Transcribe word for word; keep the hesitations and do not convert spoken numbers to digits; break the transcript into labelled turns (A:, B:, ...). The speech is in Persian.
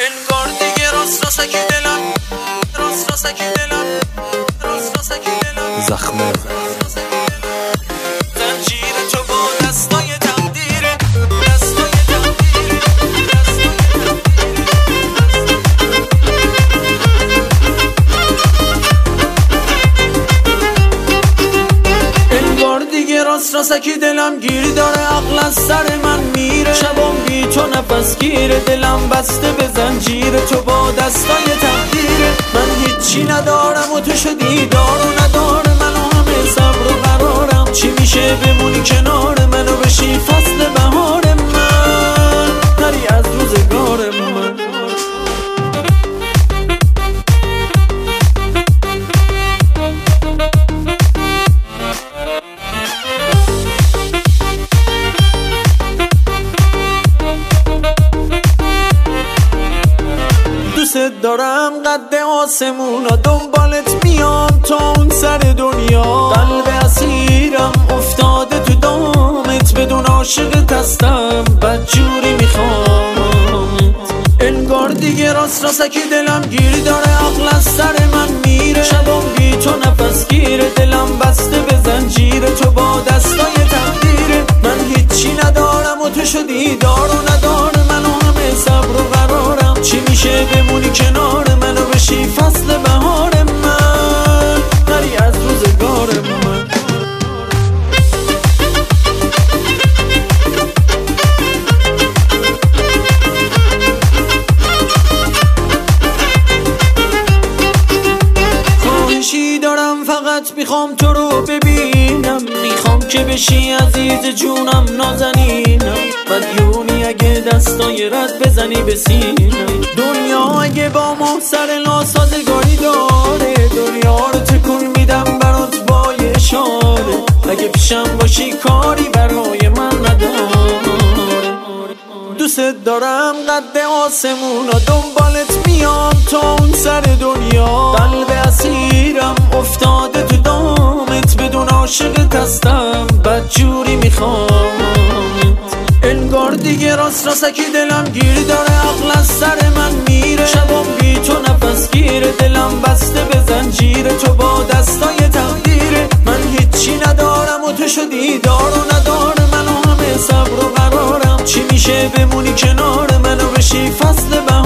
A: انگار دیگه راست راستکی دلم راست راستکی دلم راست راستکی دلم
B: زخمه
A: زنجیر تو با دستای تقدیره دستای تقدیره انگار دیگه راست راستکی دلم گیر داره عقل از سر من میره شبام بی تو نفس گیره دلم بسته به زنجیر تو با دستای تقدیره من هیچی ندارم و تو شدی دار و ندار منو همه صبر و قرارم چی میشه بمونی کنار منو بشی فصل بهار من نری از روزگار من دوست دارم قد آسمونا دنبالت میام تا اون سر دنیا قلب اسیرم افتاده تو دامت بدون عاشقت هستم بدجوری میخوام انگار دیگه راست راستکی دلم گیر داره عقل از سر من میره شبام بی تو نفس گیره دلم بسته به زنجیر تو با دستای تقدیره من هیچی ندارم و تو شدی دار و ندار منو همه صبر و قرارم چی میشه بمونی کنار منو بشی فصل بهار من نری از روزگار من خواهشی دارم فقط میخوام تو رو ببینم میخوام که بشی عزیز جونم نازنینم مدیونی اگه دستای رد بزنی به سینم دنیا اگه با ما سر ناسازگاری داره دنیا رو تکون میدم برات با یه اشاره اگه پیشم باشی کاری برای من نداره دوست دارم قد آسمونا دنبالت میام تا اون سر دنیا قلب اسیرم افتاده تو دامت بدون عاشقت هستم بدجوری میخوام انگار دیگه راست راستکی دلم گیر داره عقل از سر من میره شبام بی تو نفس گیره دلم بسته به زنجیر تو با دستای تقدیره من هیچی ندارم و تو شدی دار و ندار منو همه صبر و قرارم چی میشه بمونی کنار منو بشی فصل